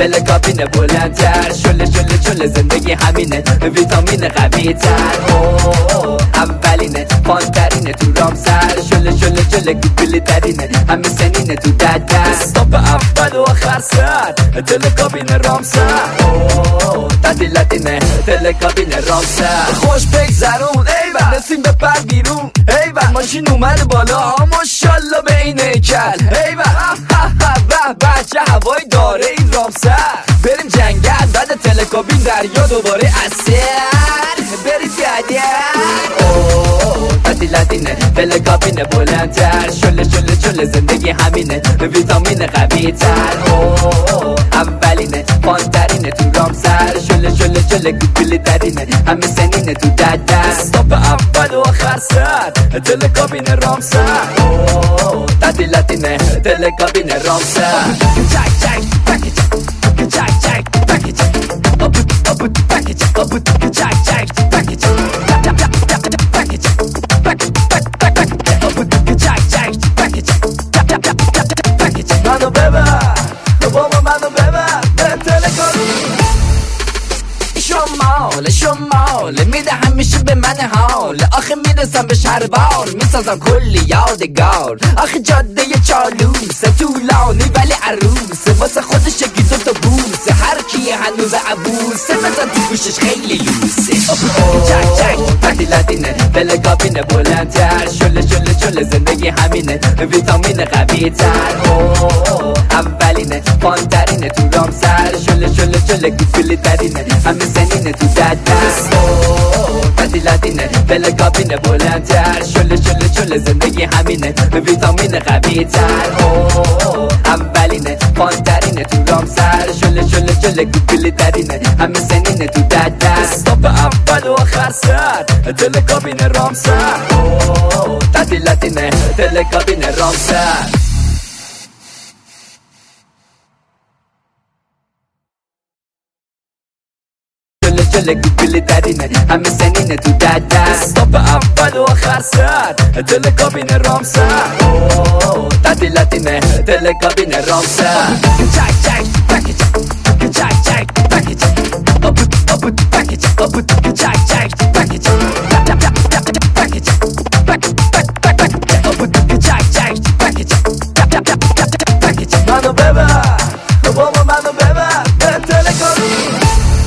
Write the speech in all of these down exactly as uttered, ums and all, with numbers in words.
دل کابینه بلندتر، شله شله شله زندگی همینه، ویتامین قوی تر. اولینه فانترینه تو رامسر، شله شله شله گوگلی ترینه، همه سنینه تو دد استاپ اول و آخر سر. دل کابینه رامسر تعطیلاتینه، دل کابینه رامسر. خوش بگذرون ایول، رسیم به پر بیرون ایول، ماشین اومد بالا ماشالله به این هیکل ایول. به بچه هوایی داره این رامسر، بریم جنگل بعد تلکابین دریا دوباره اثر، بریم جدیل. تعطیلاتینه دل کابینه بلندتر، شله شله شله زندگی همینه، ویتامین قوی تر. اولینه فانترینه تو رامسر، شله شله شله گوگلی ترینه، همه سنینه تو دد استاپ اول و آخر سر. دل کابینه رامسر تعطیلاتینه، دل کابینه رامسر. چک چک پکیج چک چک پکیج ابو ابو پکیج ابو چک چک پکیج پکیج منو ببر بابا منو ببر به تلکابین. شمال شمال میده همیشه به من حال، آخه میرسم به شهربار میسازم کلی یادگار. آخه جاده چالوسه طولانی ولی عروسه، واسه خودش یکی دو تا بوسه، هر کی هنوز عبوسه بزن تو گوشش خیلی لوسه. چک چک تعطیلاتینه دل کابینه بلندتر، شله شله شله زندگی همینه، ویتامین قوی تر. اولینه فانترینه تو رامسر، شله شله شله گوگلی ترینه، همه سنینه تو دد تعطیلاتینه دل کابینه بلندتر، شله شله شله زندگی همینه، ویتامین قوی تر. اولینه فانترینه تو رامسر، شله شله شله گوگلی ترینه، همه سنینه تو دد استاپ اول و آخر سر. دل کابینه رامسر تعطیلاتینه، دل کابینه رامسر. شله گوگلی ترینه، همه سنینه تو دد استاپ اول و آخر سر. دل کابینه رامسر تعطیلاتینه، دل کابینه رامسر. چک چک پکیج چک چک پکیج ابو ابو پکیج ابو چک چک پکیج پکیج ابو چک چک پکیج پکیج منو ببر بابا منو ببر به تلکابین.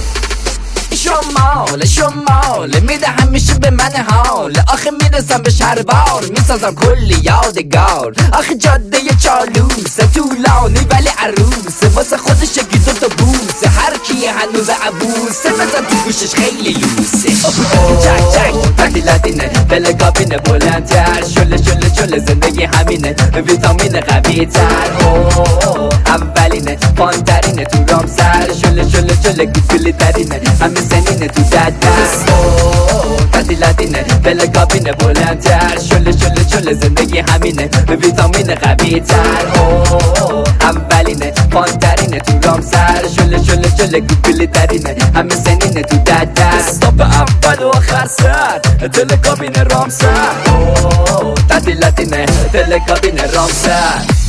شمال شمال میده همیشه به من حال، آخه میرسم به شهربار میسازم کلی یادگار. آخه جاده چالوسه طولانی ولی عروسه، واسه خودش یکی دو تا بوسه، هر کی هنوز عبوسه بزن تو گوشش خیلی لوسه. چک چک تعطیلاتینه دل کابینه بلندتر، شله شله شله زندگی همینه، ویتامین قوی تر. اولینه فانترینه تو رامسر، شله شله شله گوگلی ترینه، همه سنینه تو دد تعطیلاتینه دل کابینه بلندتر، شله شله شله زندگی همینه، ویتامین قوی تر. اولینه فانترینه تو رامسر، شله شله شله گوگلی ترینه، همه سنینه تو دد استاپ اول و آخر سر. دل کابینه رامسر تعطیلاتینه، دل کابینه رامسر.